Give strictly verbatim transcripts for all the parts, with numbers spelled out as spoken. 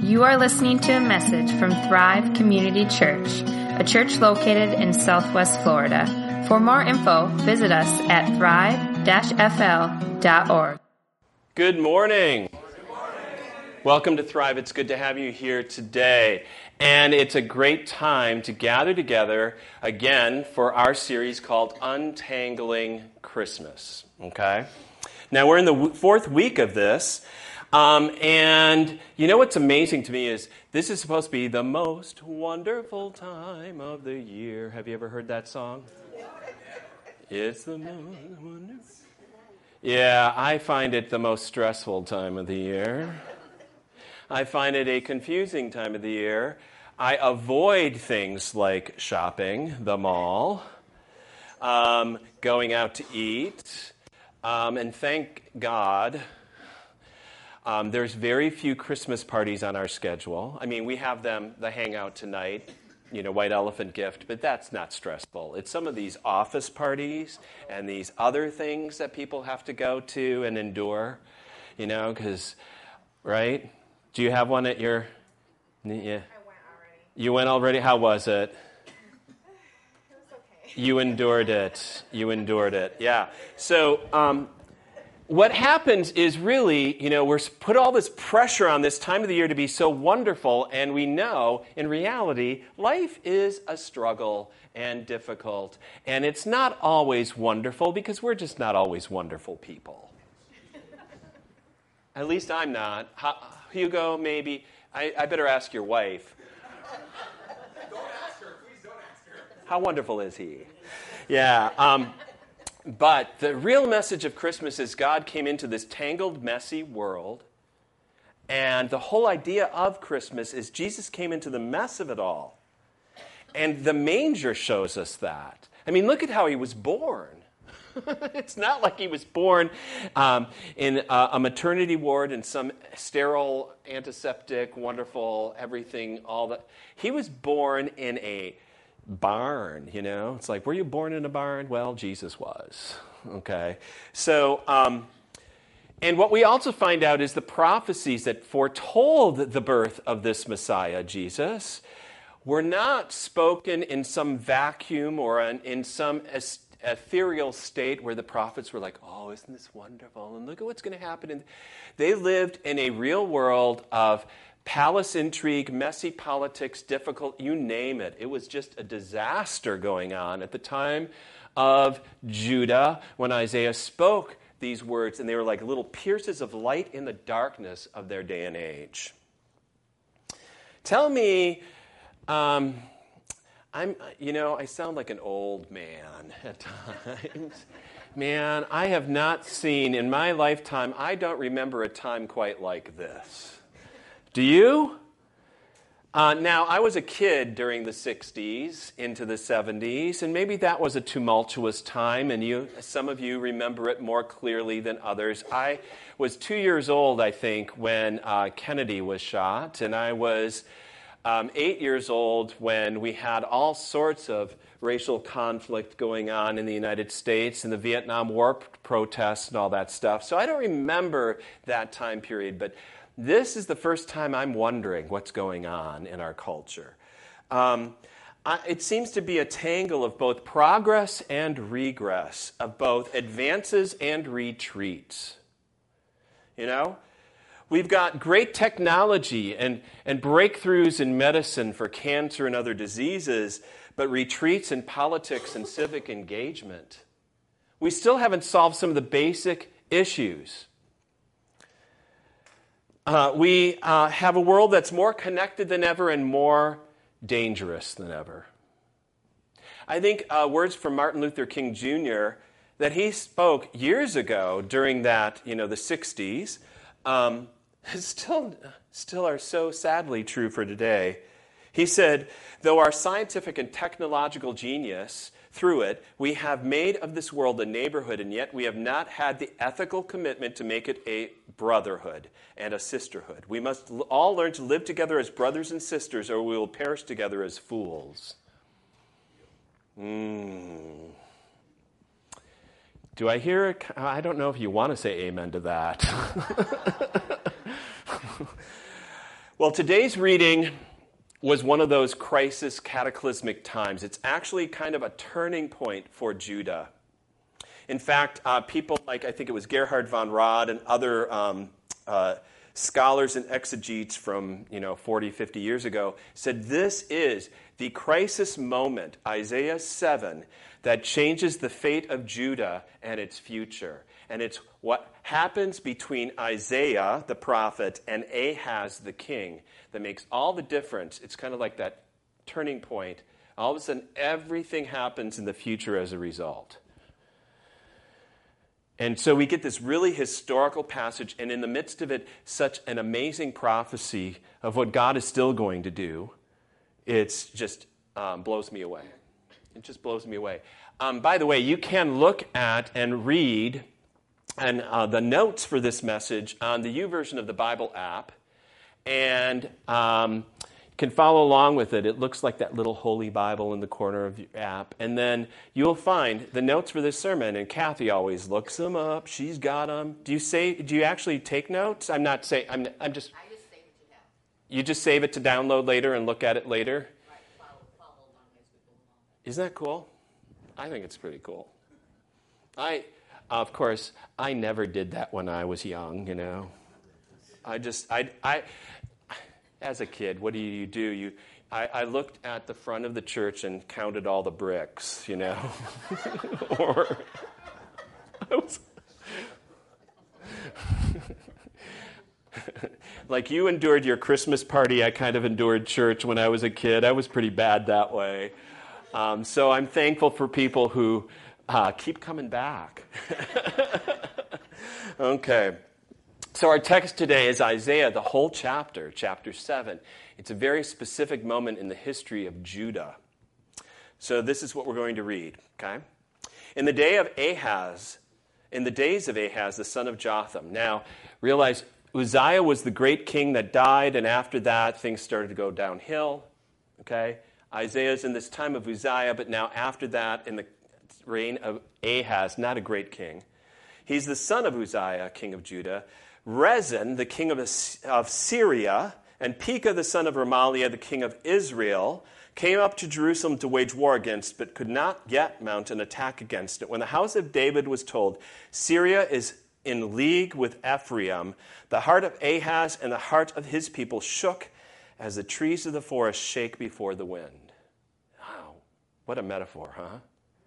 You are listening to a message from Thrive Community Church, a church located in Southwest Florida. For more info, visit us at thrive dash f l dot org. Good morning. Good morning. Welcome to Thrive. It's good to have you here today. And it's a great time to gather together again for our series called Untangling Christmas. Okay? Now, we're in the fourth week of this. Um, and you know what's amazing to me is this is supposed to be the most wonderful time of the year. Have you ever heard that song? It's the most wonderful. Yeah, I find it the most stressful time of the year. I find it a confusing time of the year. I avoid things like shopping, the mall, um, going out to eat, um, and thank God. Um, there's very few Christmas parties on our schedule. I mean, we have them, the hangout tonight, you know, white elephant gift, but that's not stressful. It's some of these office parties and these other things that people have to go to and endure, you know, because, right? Do you have one at your, yeah. I went already. You went already? How was it? It was okay. You endured it. You endured it, yeah. So, um, what happens is really, you know, we're put all this pressure on this time of the year to be so wonderful, and we know, in reality, life is a struggle and difficult, and it's not always wonderful because we're just not always wonderful people. At least I'm not. How, Hugo, maybe. I, I better ask your wife. Don't ask her. Please don't ask her. How wonderful is he? Yeah. Um, But the real message of Christmas is God came into this tangled, messy world. And the whole idea of Christmas is Jesus came into the mess of it all. And the manger shows us that. I mean, look at how he was born. It's not like he was born um, in a, a maternity ward in some sterile, antiseptic, wonderful, everything, all that. He was born in a barn, you know. It's like, were you born in a barn? Well, Jesus was. Okay. So, um, and what we also find out is the prophecies that foretold the birth of this Messiah, Jesus, were not spoken in some vacuum or in, in some ethereal state where the prophets were like, oh, isn't this wonderful? And look at what's going to happen. And they lived in a real world of palace intrigue, messy politics, difficult, you name it. It was just a disaster going on at the time of Judah when Isaiah spoke these words, and they were like little pierces of light in the darkness of their day and age. Tell me, um, I'm, you know, I sound like an old man at times. Man, I have not seen in my lifetime, I don't remember a time quite like this. Do you? Uh, now, I was a kid during the sixties into the seventies, and maybe that was a tumultuous time, and you, some of you remember it more clearly than others. I was two years old, I think, when uh, Kennedy was shot, and I was um, eight years old when we had all sorts of racial conflict going on in the United States and the Vietnam War protests and all that stuff. So I don't remember that time period, but this is the first time I'm wondering what's going on in our culture. Um, I, it seems to be a tangle of both progress and regress, of both advances and retreats. You know? We've got great technology and, and breakthroughs in medicine for cancer and other diseases, but retreats in politics and civic engagement. We still haven't solved some of the basic issues. Uh, we uh, have a world that's more connected than ever and more dangerous than ever. I think uh, words from Martin Luther King Junior that he spoke years ago during that, you know, the sixties, um, still, still are so sadly true for today. He said, though our scientific and technological genius, through it, we have made of this world a neighborhood, and yet we have not had the ethical commitment to make it a brotherhood and a sisterhood. We must all learn to live together as brothers and sisters, or we will perish together as fools. Mm. Do I hear it? I don't know if you want to say amen to that. Well, today's reading was one of those crisis cataclysmic times. It's actually kind of a turning point for Judah. In fact, uh, people like, I think it was Gerhard von Rad and other um, uh, scholars and exegetes from, you know, forty, fifty years ago said this is the crisis moment, Isaiah seven, that changes the fate of Judah and its future. And it's what happens between Isaiah, the prophet, and Ahaz, the king, that makes all the difference. It's kind of like that turning point. All of a sudden, everything happens in the future as a result. And so we get this really historical passage, and in the midst of it, such an amazing prophecy of what God is still going to do. It's just um, blows me away. It just blows me away. Um, by the way, you can look at and read and uh, the notes for this message on the YouVersion of the Bible app, and um, you can follow along with it. It looks like that little Holy Bible in the corner of your app, and then you'll find the notes for this sermon. And Kathy always looks them up. She's got them. Do you say? Do you actually take notes? I'm not saying. I'm. I'm just. I just save it to down. You just save it to download later and look at it later. Right, follow, follow along as we go along. Isn't that cool? I think it's pretty cool. I. Of course, I never did that when I was young, you know. I just, I, I, as a kid, what do you do? You, I, I looked at the front of the church and counted all the bricks, you know. Or, I was, like you endured your Christmas party, I kind of endured church when I was a kid. I was pretty bad that way. Um, so I'm thankful for people who Uh, keep coming back. Okay. So our text today is Isaiah, the whole chapter, chapter seven. It's a very specific moment in the history of Judah. So this is what we're going to read, okay? In the day of Ahaz, in the days of Ahaz, the son of Jotham. Now, realize Uzziah was the great king that died, and after that, things started to go downhill, okay? Isaiah's in this time of Uzziah, but now after that, in the reign of Ahaz, not a great king. He's the son of Uzziah, king of Judah. Rezin, the king of, of Syria, and Pekah, the son of Remaliah, the king of Israel, came up to Jerusalem to wage war against, but could not yet mount an attack against it. When the house of David was told, Syria is in league with Ephraim, the heart of Ahaz and the heart of his people shook as the trees of the forest shake before the wind. Wow, what a metaphor, huh?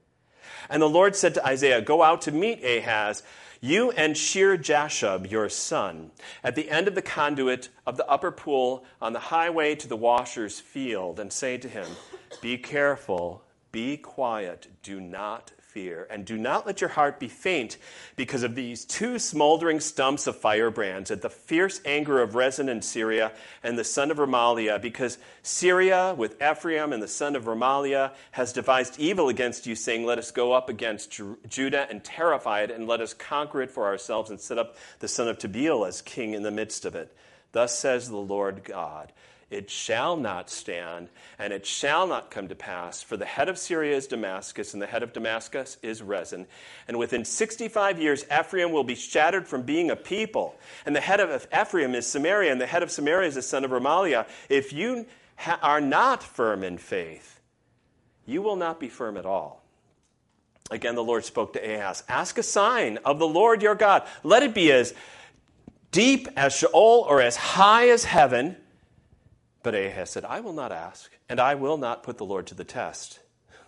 And the Lord said to Isaiah, go out to meet Ahaz, you and Shear-Jashub, your son, at the end of the conduit of the upper pool on the highway to the washer's field, and say to him, be careful, be quiet, do not fear, and do not let your heart be faint because of these two smoldering stumps of firebrands at the fierce anger of Rezin and Syria and the son of Remaliah, because Syria with Ephraim and the son of Remaliah has devised evil against you, saying, let us go up against Ju- Judah and terrify it, and let us conquer it for ourselves and set up the son of Tabeel as king in the midst of it. Thus says the Lord God, it shall not stand, and it shall not come to pass, for the head of Syria is Damascus, and the head of Damascus is Rezin. And within sixty-five years, Ephraim will be shattered from being a people. And the head of Ephraim is Samaria, and the head of Samaria is the son of Remaliah. If you ha- are not firm in faith, you will not be firm at all. Again, the Lord spoke to Ahaz, ask a sign of the Lord your God. Let it be as deep as Sheol or as high as heaven. But Ahaz said, I will not ask, and I will not put the Lord to the test.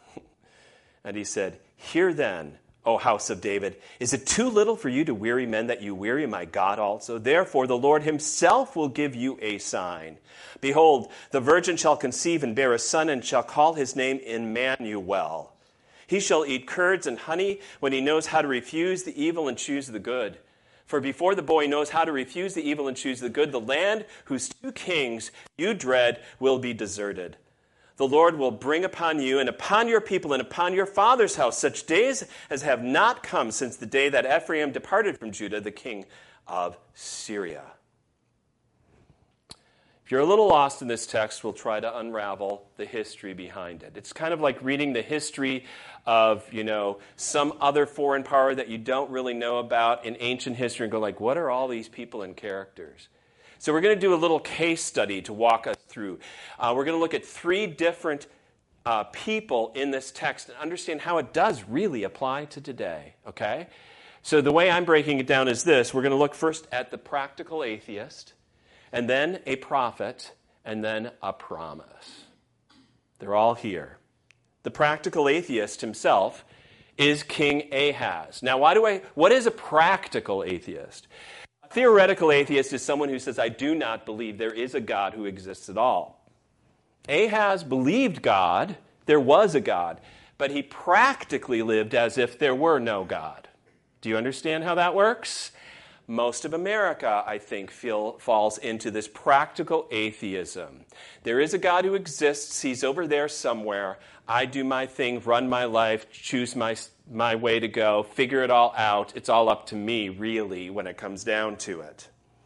And he said, hear then, O house of David, is it too little for you to weary men that you weary my God also? Therefore the Lord himself will give you a sign. Behold, the virgin shall conceive and bear a son, and shall call his name Emmanuel. He shall eat curds and honey when he knows how to refuse the evil and choose the good. For before the boy knows how to refuse the evil and choose the good, the land whose two kings you dread will be deserted. The Lord will bring upon you and upon your people and upon your father's house such days as have not come since the day that Ephraim departed from Judah, the king of Syria. If you're a little lost in this text, we'll try to unravel the history behind it. It's kind of like reading the history of, you know, some other foreign power that you don't really know about in ancient history and go like, what are all these people and characters? So we're going to do a little case study to walk us through. Uh, we're going to look at three different uh, people in this text and understand how it does really apply to today, okay? So the way I'm breaking it down is this. We're going to look first at the practical atheist, and then a prophet, and then a promise. They're all here. The practical atheist himself is King Ahaz. Now, why do I? What is a practical atheist? A theoretical atheist is someone who says, I do not believe there is a God who exists at all. Ahaz believed God, there was a God, but he practically lived as if there were no God. Do you understand how that works? Most of America, I think, feel, falls into this practical atheism. There is a God who exists. He's over there somewhere. I do my thing, run my life, choose my, my way to go, figure it all out. It's all up to me, really, when it comes down to it.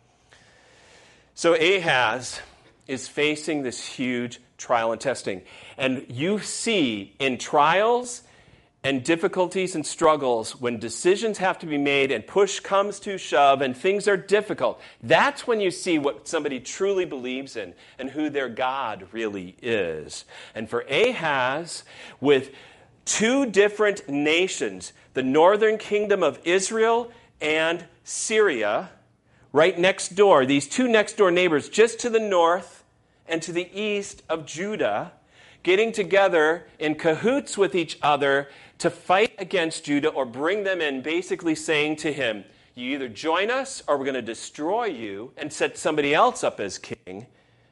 So Ahaz is facing this huge trial and testing. And you see in trials and difficulties and struggles, when decisions have to be made and push comes to shove and things are difficult, that's when you see what somebody truly believes in and who their God really is. And for Ahaz, with two different nations, the northern kingdom of Israel and Syria, right next door, these two next door neighbors just to the north and to the east of Judah, getting together in cahoots with each other to fight against Judah or bring them in, basically saying to him, you either join us or we're going to destroy you and set somebody else up as king.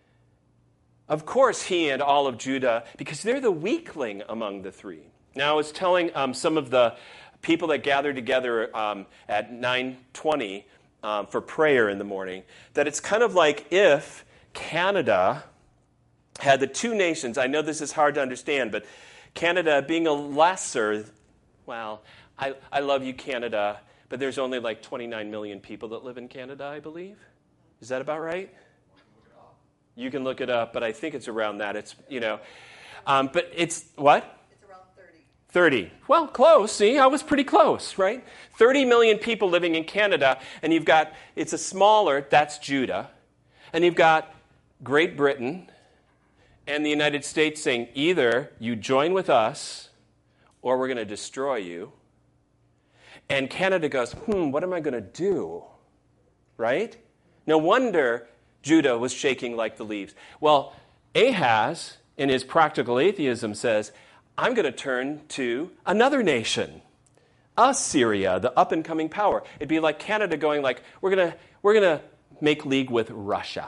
Of course, he and all of Judah, because they're the weakling among the three. Now, I was telling um, some of the people that gathered together um, at nine twenty um, for prayer in the morning that it's kind of like if Canada had the two nations. I know this is hard to understand, but Canada being a lesser, well, I, I love you, Canada, but there's only like twenty-nine million people that live in Canada, I believe. Is that about right? You can look it up, but I think it's around that. It's, you know, um, but it's, what? It's around thirty. thirty. Well, close. See, I was pretty close, right? thirty million people living in Canada, and you've got, it's a smaller, that's Judah, and you've got Great Britain and the United States saying, either you join with us or we're going to destroy you. And Canada goes, hmm, what am I going to do? Right? No wonder Judah was shaking like the leaves. Well, Ahaz, in his practical atheism, says, I'm going to turn to another nation, Assyria, the up-and-coming power. It'd be like Canada going like, we're going to we're going to make league with Russia,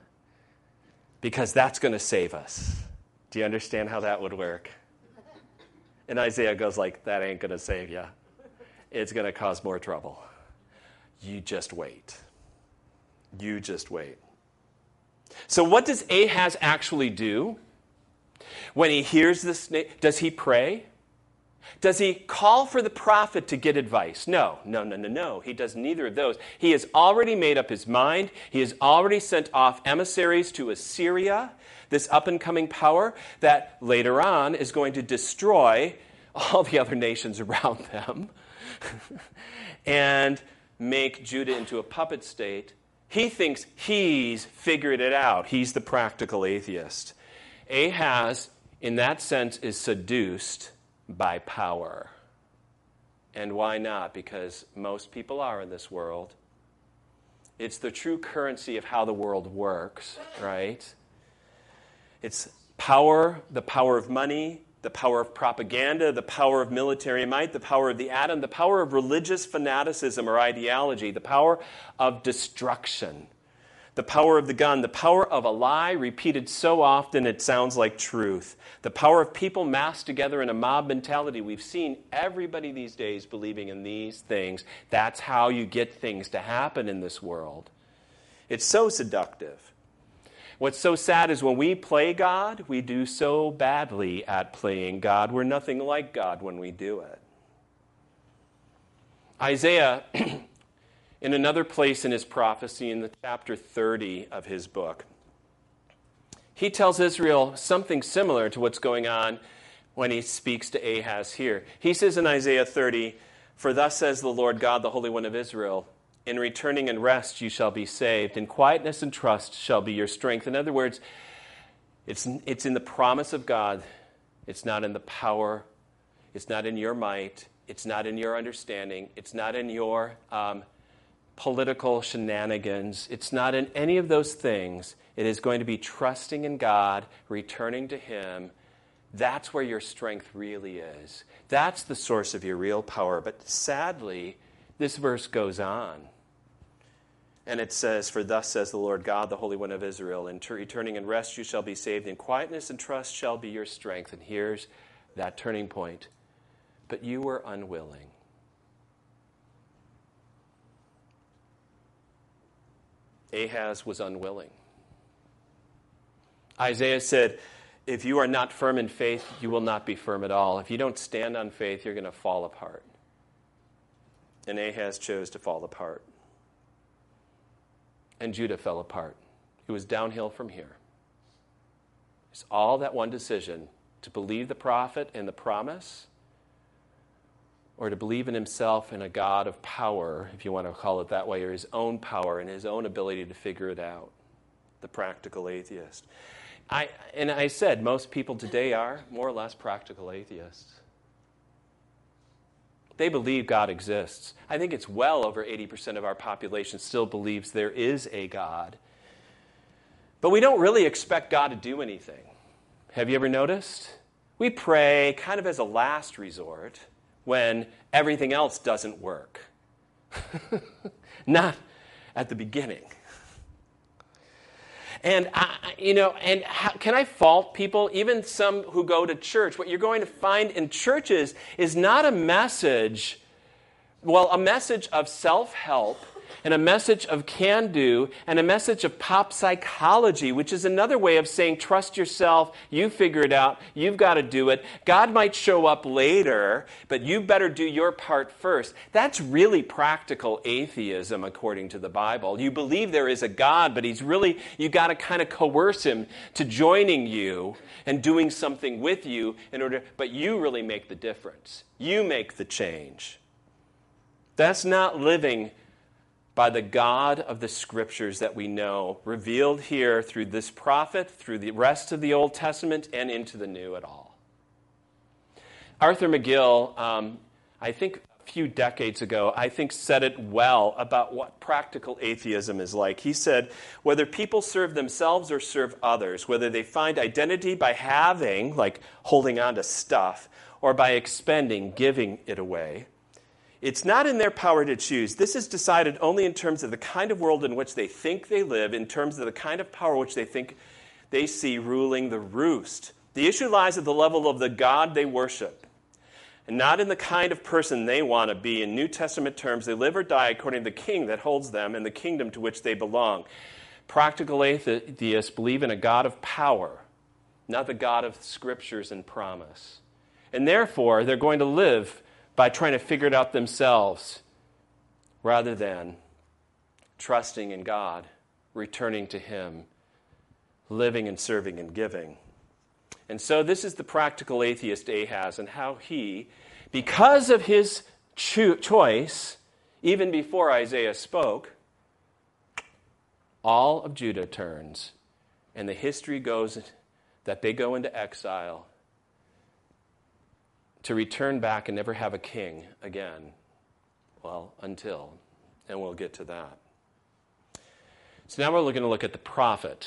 because that's going to save us. Do you understand how that would work? And Isaiah goes like, that ain't going to save you. It's going to cause more trouble. You just wait. You just wait. So what does Ahaz actually do? When he hears this, does he pray? Does he call for the prophet to get advice? No, no, no, no, no. He does neither of those. He has already made up his mind. He has already sent off emissaries to Assyria, this up-and-coming power that later on is going to destroy all the other nations around them and make Judah into a puppet state. He thinks he's figured it out. He's the practical atheist. Ahaz, in that sense, is seduced by power. And why not? Because most people are in this world. It's the true currency of how the world works, right? It's power, the power of money, the power of propaganda, the power of military might, the power of the atom, the power of religious fanaticism or ideology, the power of destruction, the power of the gun, the power of a lie repeated so often it sounds like truth, the power of people massed together in a mob mentality. We've seen everybody these days believing in these things. That's how you get things to happen in this world. It's so seductive. What's so sad is when we play God, we do so badly at playing God. We're nothing like God when we do it. Isaiah, in another place in his prophecy, in the chapter thirty of his book, he tells Israel something similar to what's going on when he speaks to Ahaz here. He says in Isaiah thirty, "For thus says the Lord God, the Holy One of Israel, In returning and rest you shall be saved. In quietness and trust shall be your strength. In other words, it's, it's in the promise of God. It's not in the power. It's not in your might. It's not in your understanding. It's not in your um, political shenanigans. It's not in any of those things. It is going to be trusting in God, returning to Him. That's where your strength really is. That's the source of your real power. But sadly, this verse goes on. And it says, for thus says the Lord God, the Holy One of Israel, in returning and rest you shall be saved. In quietness and trust shall be your strength. And here's that turning point. But you were unwilling. Ahaz was unwilling. Isaiah said, if you are not firm in faith, you will not be firm at all. If you don't stand on faith, you're going to fall apart. And Ahaz chose to fall apart. And Judah fell apart. It was downhill from here. It's all that one decision, to believe the prophet and the promise, or to believe in himself and a God of power, if you want to call it that way, or his own power and his own ability to figure it out. The practical atheist. I, and I said, most people today are more or less practical atheists. They believe God exists. I think it's well over eighty percent of our population still believes there is a God. But we don't really expect God to do anything. Have you ever noticed? We pray kind of as a last resort when everything else doesn't work. Not at the beginning. And, I, you know, and how, can I fault people, even some who go to church? What you're going to find in churches is not a message, well, a message of self-help and a message of can-do and a message of pop psychology, which is another way of saying trust yourself, you figure it out, you've got to do it. God might show up later, but you better do your part first. That's really practical atheism according to the Bible. You believe there is a God, but he's really, you got to kind of coerce him to joining you and doing something with you in order, but you really make the difference. You make the change. That's not living by the God of the Scriptures that we know, revealed here through this prophet, through the rest of the Old Testament, and into the New at all. Arthur McGill, um, I think a few decades ago, I think said it well about what practical atheism is like. He said, whether people serve themselves or serve others, whether they find identity by having, like holding on to stuff, or by expending, giving it away, it's not in their power to choose. This is decided only in terms of the kind of world in which they think they live, in terms of the kind of power which they think they see ruling the roost. The issue lies at the level of the God they worship, and not in the kind of person they want to be. In New Testament terms, they live or die according to the king that holds them and the kingdom to which they belong. Practical atheists believe in a God of power, not the God of Scriptures and promise. And therefore, they're going to live by trying to figure it out themselves, rather than trusting in God, returning to him, living and serving and giving. And so this is the practical atheist Ahaz, and how he, because of his cho- choice, even before Isaiah spoke, all of Judah turns, and the history goes that they go into exile to return back and never have a king again. Well, until, and we'll get to that. So now we're going to look at the prophet.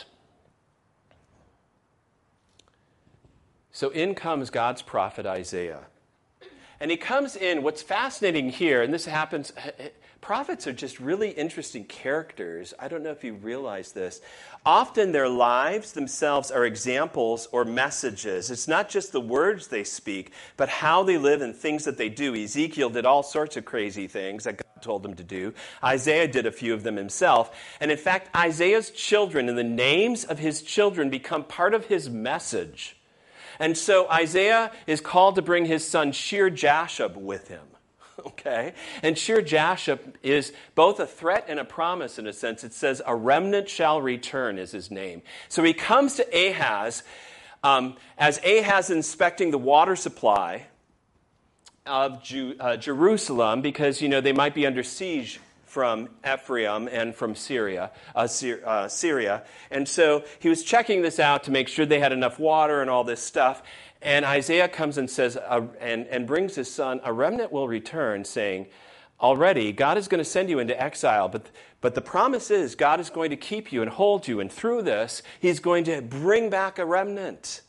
So in comes God's prophet Isaiah. And he comes in, what's fascinating here, and this happens, prophets are just really interesting characters. I don't know if you realize this. Often their lives themselves are examples or messages. It's not just the words they speak, but how they live and things that they do. Ezekiel did all sorts of crazy things that God told him to do. Isaiah did a few of them himself. And in fact, Isaiah's children and the names of his children become part of his message. And so Isaiah is called to bring his son Shear-Jashub with him. Okay? And Shear-Jashub is both a threat and a promise in a sense. It says, a remnant shall return is his name. So he comes to Ahaz um, as Ahaz inspecting the water supply of Ju- uh, Jerusalem because, you know, they might be under siege from Ephraim and from Syria, uh, Syria, uh, Syria. And so he was checking this out to make sure they had enough water and all this stuff. And Isaiah comes and says, uh, and, and brings his son, a remnant will return, saying, already, God is going to send you into exile, but, but the promise is God is going to keep you and hold you, and through this, he's going to bring back a remnant.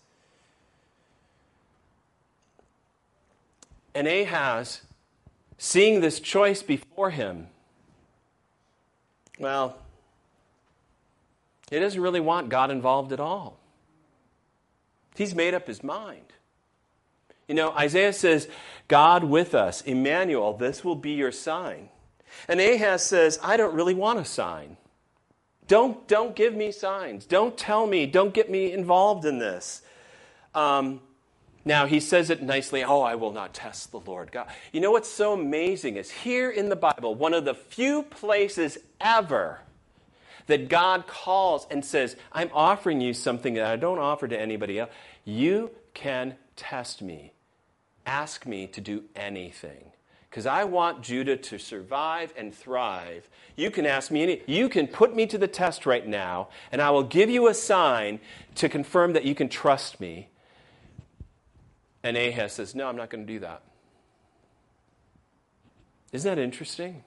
And Ahaz, seeing this choice before him, well, he doesn't really want God involved at all. He's made up his mind. You know, Isaiah says, God with us, Emmanuel, this will be your sign. And Ahaz says, I don't really want a sign. Don't, don't give me signs. Don't tell me. Don't get me involved in this. Um, now, he says it nicely, oh, I will not test the Lord God. You know what's so amazing is here in the Bible, one of the few places ever that God calls and says, I'm offering you something that I don't offer to anybody else. You can test me. Ask me to do anything. Because I want Judah to survive and thrive. You can ask me any, you can put me to the test right now, and I will give you a sign to confirm that you can trust me. And Ahaz says, no, I'm not going to do that. Isn't that interesting?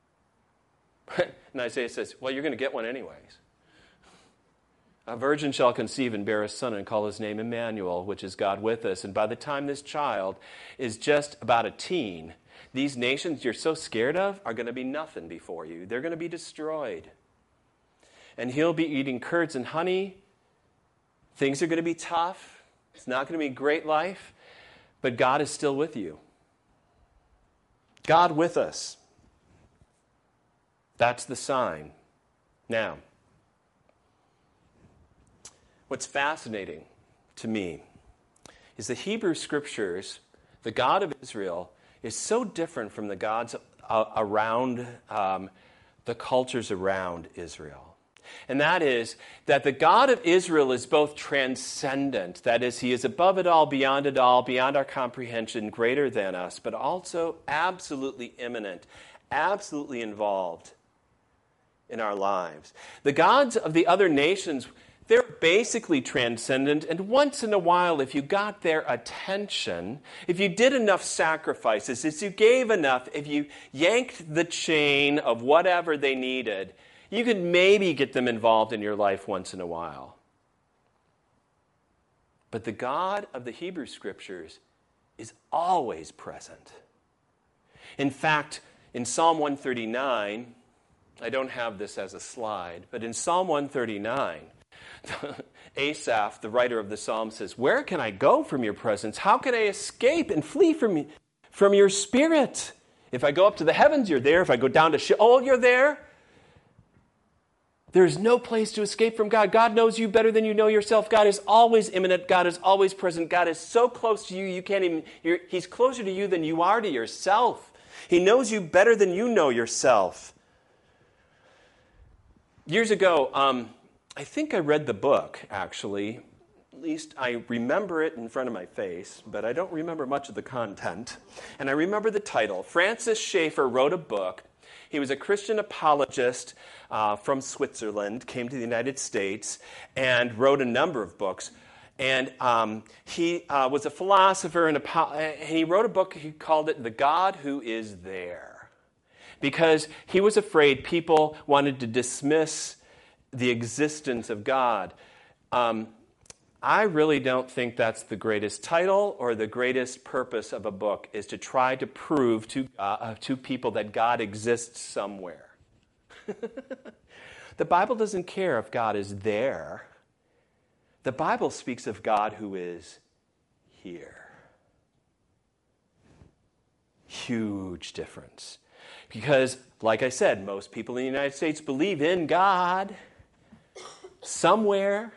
And Isaiah says, well, you're going to get one anyways. A virgin shall conceive and bear a son and call his name Emmanuel, which is God with us. And by the time this child is just about a teen, these nations you're so scared of are going to be nothing before you. They're going to be destroyed. And he'll be eating curds and honey. Things are going to be tough. It's not going to be a great life. But God is still with you. God with us. That's the sign. Now, what's fascinating to me is the Hebrew Scriptures, the God of Israel, is so different from the gods uh, around um, the cultures around Israel. And that is that the God of Israel is both transcendent, that is, he is above it all, beyond it all, beyond our comprehension, greater than us, but also absolutely immanent, absolutely involved in our lives. The gods of the other nations, they're basically transcendent, and once in a while, if you got their attention, if you did enough sacrifices, if you gave enough, if you yanked the chain of whatever they needed, you could maybe get them involved in your life once in a while. But the God of the Hebrew Scriptures is always present. In fact, in Psalm one thirty-nine, I don't have this as a slide, but in Psalm one thirty-nine, Asaph, the writer of the psalm, says, where can I go from your presence? How can I escape and flee from, from your spirit? If I go up to the heavens, you're there. If I go down to Sheol, you're there. There's no place to escape from God. God knows you better than you know yourself. God is always immanent. God is always present. God is so close to you, you can't even, you're, he's closer to you than you are to yourself. He knows you better than you know yourself. Years ago, um, I think I read the book, actually. At least I remember it in front of my face, but I don't remember much of the content. And I remember the title. Francis Schaeffer wrote a book. He was a Christian apologist uh, from Switzerland, came to the United States, and wrote a number of books. And um, he uh, was a philosopher, and, a, and he wrote a book, he called it The God Who Is There. Because he was afraid people wanted to dismiss the existence of God. Um, I really don't think that's the greatest title or the greatest purpose of a book, is to try to prove to, uh, to people that God exists somewhere. The Bible doesn't care if God is there. The Bible speaks of God who is here. Huge difference. Because, like I said, most people in the United States believe in God somewhere.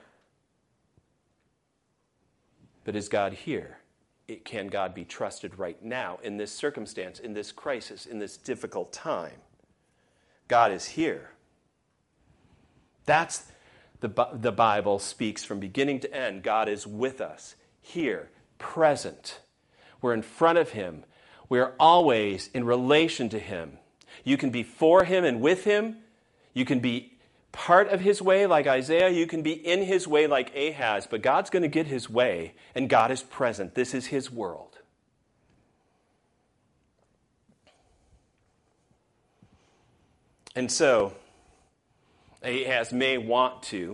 But is God here? It, can God be trusted right now in this circumstance, in this crisis, in this difficult time? God is here. That's the, the Bible speaks from beginning to end. God is with us, here, present. We're in front of him. We're always in relation to him. You can be for him and with him. You can be part of his way like Isaiah. You can be in his way like Ahaz. But God's going to get his way, and God is present. This is his world. And so, Ahaz may want to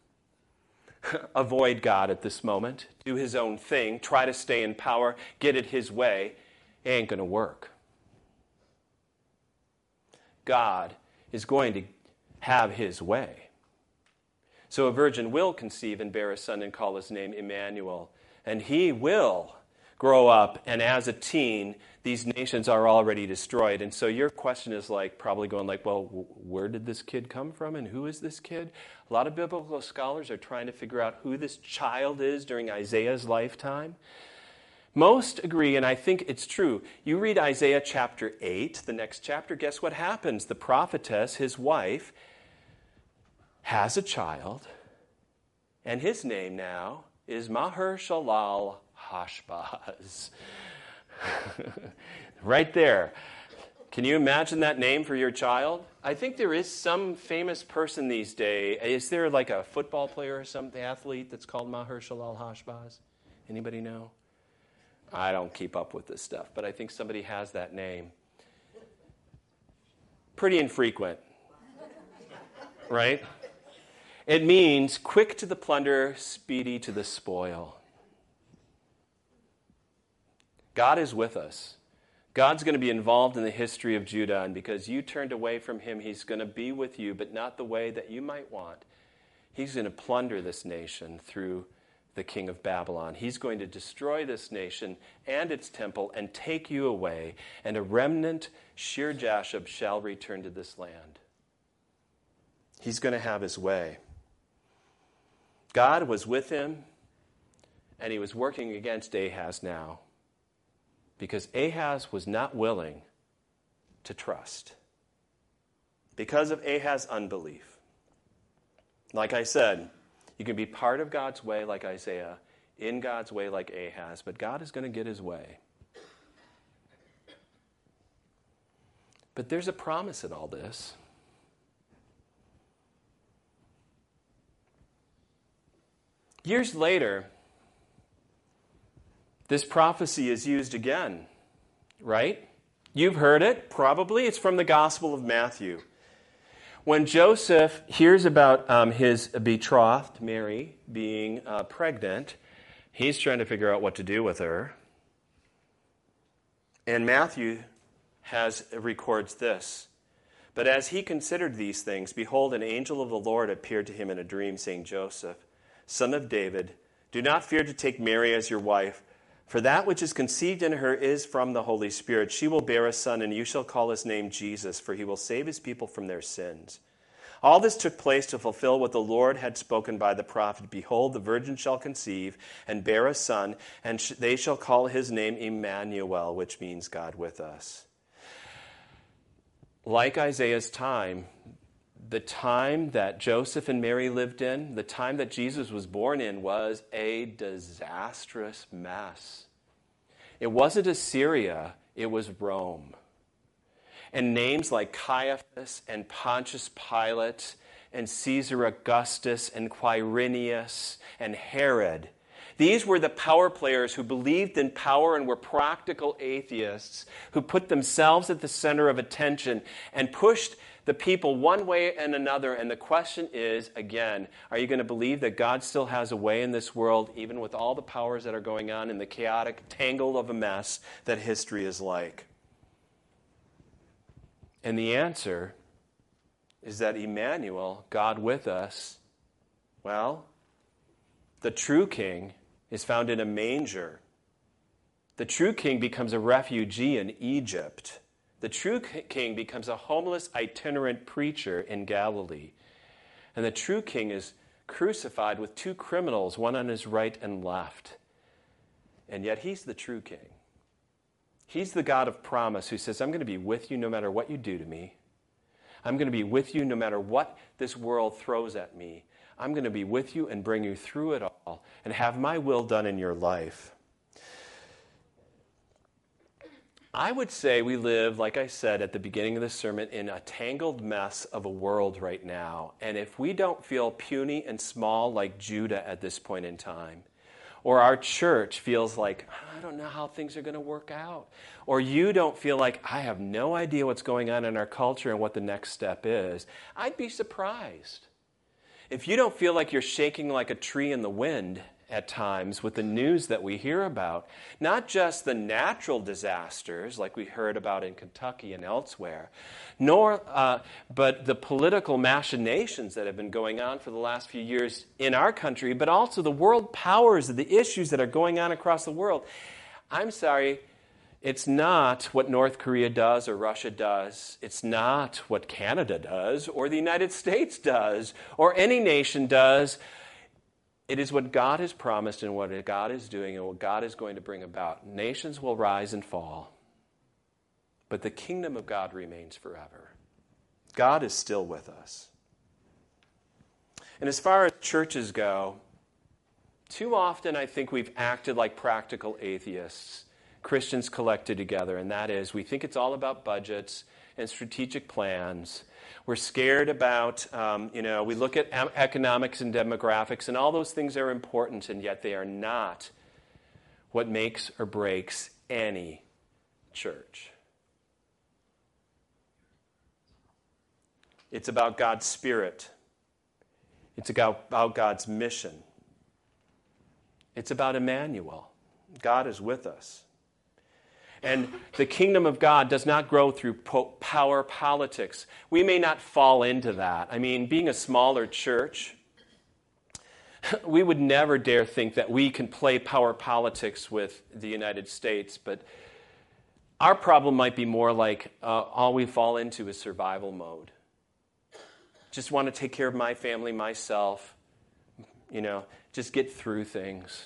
avoid God at this moment, do his own thing, try to stay in power, get it his way. It ain't going to work. God is going to have his way. So a virgin will conceive and bear a son and call his name Emmanuel. And he will grow up, and as a teen, these nations are already destroyed. And so your question is like probably going like, well, where did this kid come from and who is this kid? A lot of biblical scholars are trying to figure out who this child is during Isaiah's lifetime. Most agree, and I think it's true. You read Isaiah chapter eight, the next chapter, guess what happens? The prophetess, his wife, has a child, and his name now is Maher-shalal-hash-baz. Right there. Can you imagine that name for your child? I think there is some famous person these days. Is there like a football player or some athlete that's called Maher-shalal-hash-baz? Anybody know? I don't keep up with this stuff, but I think somebody has that name. Pretty infrequent, right? It means quick to the plunder, speedy to the spoil. God is with us. God's going to be involved in the history of Judah, and because you turned away from him, he's going to be with you, but not the way that you might want. He's going to plunder this nation through the king of Babylon. He's going to destroy this nation and its temple and take you away, and a remnant, Shir Jashub, shall return to this land. He's going to have his way. God was with him, and he was working against Ahaz now, because Ahaz was not willing to trust because of Ahaz's unbelief. Like I said, you can be part of God's way like Isaiah, in God's way like Ahaz, but God is going to get his way. But there's a promise in all this. Years later, this prophecy is used again, right? You've heard it, probably. It's from the Gospel of Matthew. When Joseph hears about um, his betrothed, Mary, being uh, pregnant, he's trying to figure out what to do with her. And Matthew has records this. But as he considered these things, behold, an angel of the Lord appeared to him in a dream, saying, Joseph, son of David, do not fear to take Mary as your wife, for that which is conceived in her is from the Holy Spirit. She will bear a son, and you shall call his name Jesus, for he will save his people from their sins. All this took place to fulfill what the Lord had spoken by the prophet. Behold, the virgin shall conceive and bear a son, and sh- they shall call his name Emmanuel, which means God with us. Like Isaiah's time, the time that Joseph and Mary lived in, the time that Jesus was born in, was a disastrous mess. It wasn't Assyria, it was Rome. And names like Caiaphas and Pontius Pilate and Caesar Augustus and Quirinius and Herod, these were the power players who believed in power and were practical atheists who put themselves at the center of attention and pushed the people one way and another. And the question is, again, are you going to believe that God still has a way in this world, even with all the powers that are going on in the chaotic tangle of a mess that history is like? And the answer is that Emmanuel, God with us, well, the true king is found in a manger. The true king becomes a refugee in Egypt. The true king becomes a homeless itinerant preacher in Galilee. And the true king is crucified with two criminals, one on his right and left. And yet he's the true king. He's the God of promise who says, I'm going to be with you no matter what you do to me. I'm going to be with you no matter what this world throws at me. I'm going to be with you and bring you through it all and have my will done in your life. I would say we live, like I said at the beginning of the sermon, in a tangled mess of a world right now. And if we don't feel puny and small like Judah at this point in time, or our church feels like, I don't know how things are going to work out, or you don't feel like, I have no idea what's going on in our culture and what the next step is, I'd be surprised. If you don't feel like you're shaking like a tree in the wind at times with the news that we hear about, not just the natural disasters like we heard about in Kentucky and elsewhere, nor uh, but the political machinations that have been going on for the last few years in our country, but also the world powers and the issues that are going on across the world. I'm sorry, it's not what North Korea does or Russia does. It's not what Canada does or the United States does or any nation does. It is what God has promised and what God is doing and what God is going to bring about. Nations will rise and fall, but the kingdom of God remains forever. God is still with us. And as far as churches go, too often I think we've acted like practical atheists, Christians collected together, and that is we think it's all about budgets and strategic plans. We're scared about, um, you know, we look at economics and demographics, and all those things are important, and yet they are not what makes or breaks any church. It's about God's Spirit. It's about, about God's mission. It's about Emmanuel. God is with us. And the kingdom of God does not grow through po- power politics. We may not fall into that. I mean, being a smaller church, we would never dare think that we can play power politics with the United States. But our problem might be more like uh, all we fall into is survival mode. Just want to take care of my family, myself, you know, just get through things.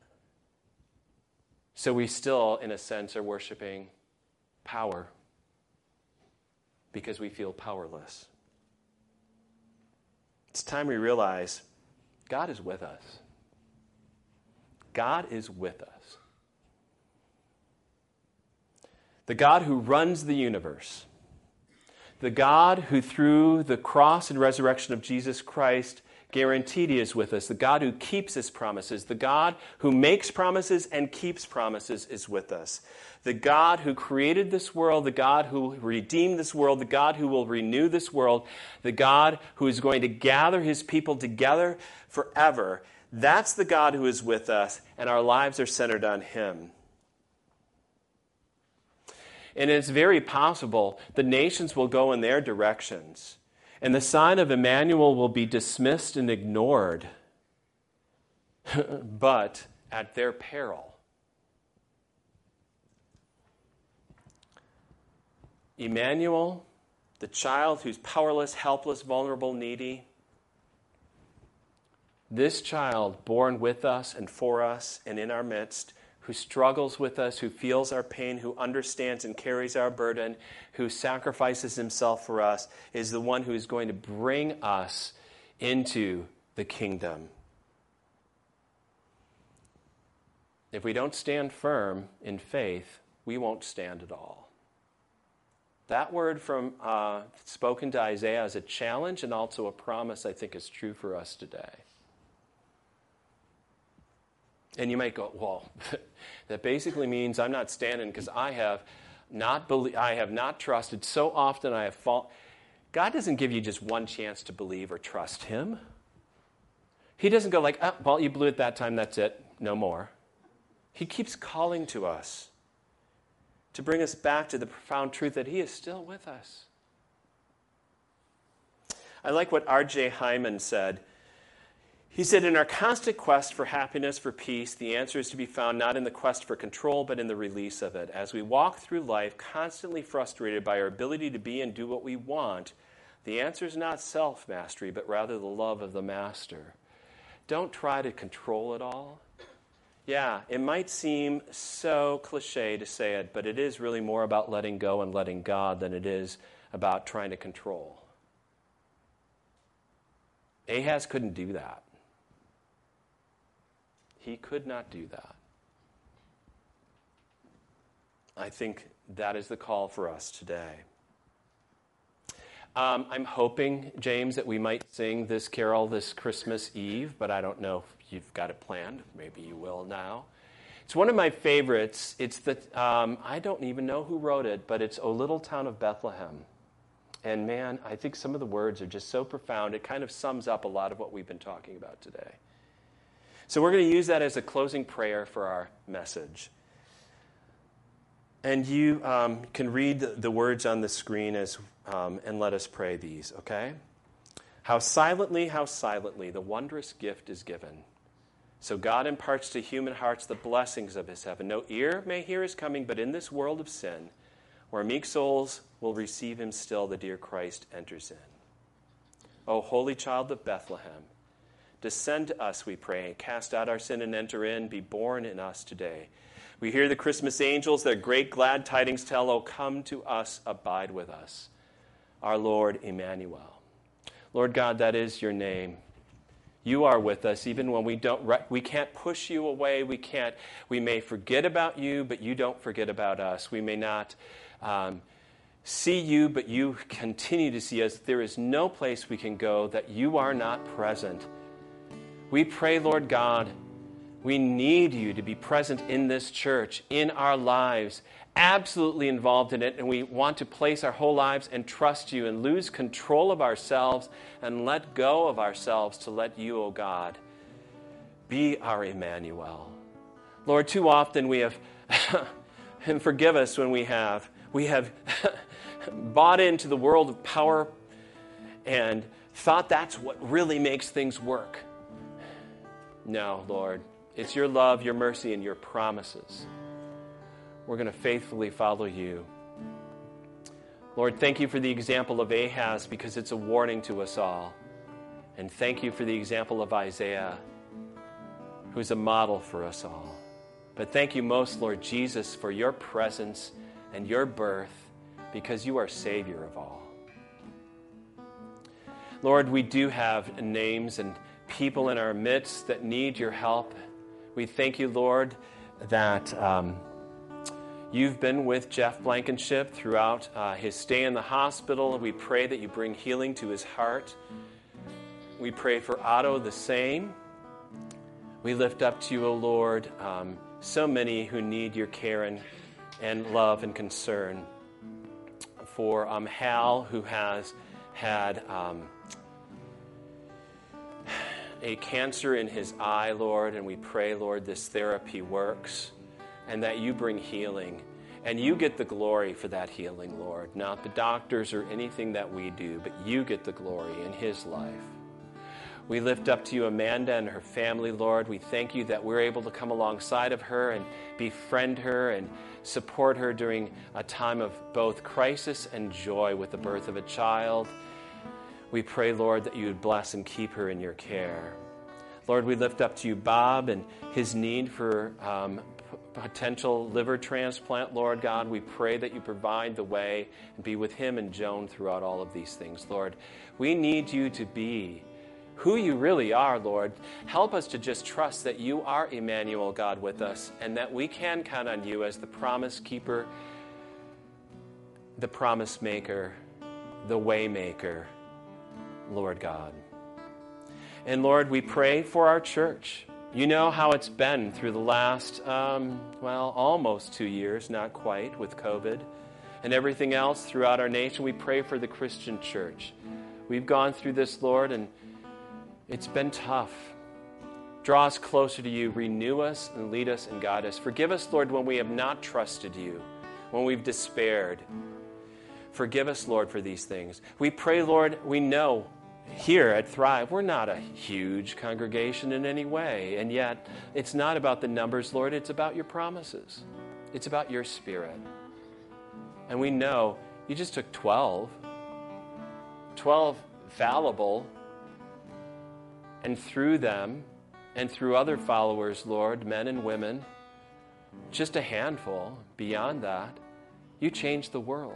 So we still, in a sense, are worshiping power because we feel powerless. It's time we realize God is with us. God is with us. The God who runs the universe, the God who through the cross and resurrection of Jesus Christ guaranteed he is with us. The God who keeps his promises. The God who makes promises and keeps promises is with us. The God who created this world, the God who redeemed this world, the God who will renew this world, the God who is going to gather his people together forever. That's the God who is with us, and our lives are centered on him. And it's very possible the nations will go in their directions. And the sign of Emmanuel will be dismissed and ignored, but at their peril. Emmanuel, the child who's powerless, helpless, vulnerable, needy, this child born with us and for us and in our midst, who struggles with us, who feels our pain, who understands and carries our burden, who sacrifices himself for us, is the one who is going to bring us into the kingdom. If we don't stand firm in faith, we won't stand at all. That word from uh, spoken to Isaiah is a challenge and also a promise I think is true for us today. And you might go, well, that basically means I'm not standing because I have not belie- I have not trusted. So often I have fallen. God doesn't give you just one chance to believe or trust him. He doesn't go like, oh, well, you blew it that time, that's it, no more. He keeps calling to us to bring us back to the profound truth that he is still with us. I like what R J Hyman said. He said, in our constant quest for happiness, for peace, the answer is to be found not in the quest for control, but in the release of it. As we walk through life constantly frustrated by our ability to be and do what we want, the answer is not self-mastery, but rather the love of the master. Don't try to control it all. Yeah, it might seem so cliche to say it, but it is really more about letting go and letting God than it is about trying to control. Ahaz couldn't do that. He could not do that. I think that is the call for us today. Um, I'm hoping, James, that we might sing this carol this Christmas Eve, but I don't know if you've got it planned. Maybe you will now. It's one of my favorites. It's the, um, I don't even know who wrote it, but it's O Little Town of Bethlehem. And man, I think some of the words are just so profound. It kind of sums up a lot of what we've been talking about today. So we're going to use that as a closing prayer for our message. And you um, can read the, the words on the screen as um, and let us pray these, okay? How silently, how silently the wondrous gift is given. So God imparts to human hearts the blessings of his heaven. No ear may hear his coming, but in this world of sin, where meek souls will receive him still, the dear Christ enters in. O holy child of Bethlehem, descend to us, we pray, and cast out our sin and enter in. Be born in us today. We hear the Christmas angels, their great glad tidings tell, O come to us, abide with us, our Lord Emmanuel. Lord God, that is your name. You are with us even when we don't. We can't push you away. We can't. We may forget about you, but you don't forget about us. We may not um, see you, but you continue to see us. There is no place we can go that you are not present. We pray, Lord God, we need you to be present in this church, in our lives, absolutely involved in it, and we want to place our whole lives and trust you and lose control of ourselves and let go of ourselves to let you, O God, be our Emmanuel. Lord, too often we have, and forgive us when we have, we have bought into the world of power and thought that's what really makes things work. No, Lord. It's your love, your mercy, and your promises. We're going to faithfully follow you. Lord, thank you for the example of Ahaz because it's a warning to us all. And thank you for the example of Isaiah, who's a model for us all. But thank you most, Lord Jesus, for your presence and your birth because you are Savior of all. Lord, we do have names and people in our midst that need your help. We thank you, Lord, that um, you've been with Jeff Blankenship throughout uh, his stay in the hospital. We pray that you bring healing to his heart. We pray for Otto the same. We lift up to you, O Lord, um, so many who need your care and, and love and concern. For um, Hal, who has had Um, a cancer in his eye, Lord, and we pray, Lord, this therapy works and that you bring healing and you get the glory for that healing, Lord. Not the doctors or anything that we do, but you get the glory in his life. We lift up to you Amanda and her family, Lord. We thank you that we're able to come alongside of her and befriend her and support her during a time of both crisis and joy with the birth of a child. We pray, Lord, that you would bless and keep her in your care. Lord, we lift up to you Bob and his need for um, p- potential liver transplant, Lord God. We pray that you provide the way and be with him and Joan throughout all of these things, Lord. We need you to be who you really are, Lord. Help us to just trust that you are Emmanuel, God, with us, and that we can count on you as the promise keeper, the promise maker, the way maker, Lord God. And Lord, we pray for our church. You know how it's been through the last, um, well, almost two years, not quite, with COVID and everything else throughout our nation. We pray for the Christian church. We've gone through this, Lord, and it's been tough. Draw us closer to you. Renew us and lead us and guide us. Forgive us, Lord, when we have not trusted you, when we've despaired. Forgive us, Lord, for these things. We pray, Lord, we know here at Thrive, we're not a huge congregation in any way, and yet it's not about the numbers, Lord. It's about your promises. It's about your Spirit. And we know you just took twelve, twelve fallible, and through them and through other followers, Lord, men and women, just a handful, beyond that, you changed the world.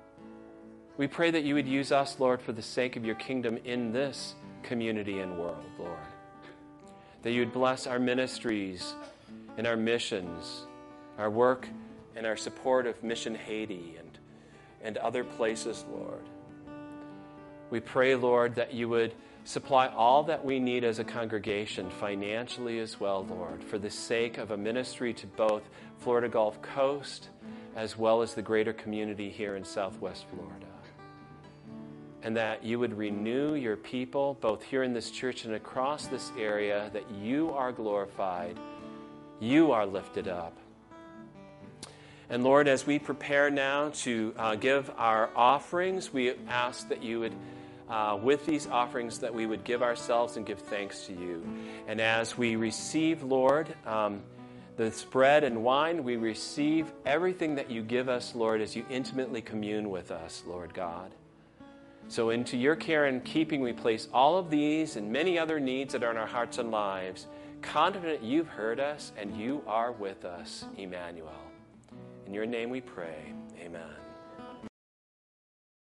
We pray that you would use us, Lord, for the sake of your kingdom in this community and world, Lord. That you would bless our ministries and our missions, our work and our support of Mission Haiti and, and other places, Lord. We pray, Lord, that you would supply all that we need as a congregation, financially as well, Lord, for the sake of a ministry to both Florida Gulf Coast as well as the greater community here in Southwest Florida. And that you would renew your people, both here in this church and across this area, that you are glorified, you are lifted up. And Lord, as we prepare now to uh, give our offerings, we ask that you would, uh, with these offerings, that we would give ourselves and give thanks to you. And as we receive, Lord, um, the bread and wine, we receive everything that you give us, Lord, as you intimately commune with us, Lord God. So into your care and keeping, we place all of these and many other needs that are in our hearts and lives, confident you've heard us and you are with us, Emmanuel. In your name we pray, amen.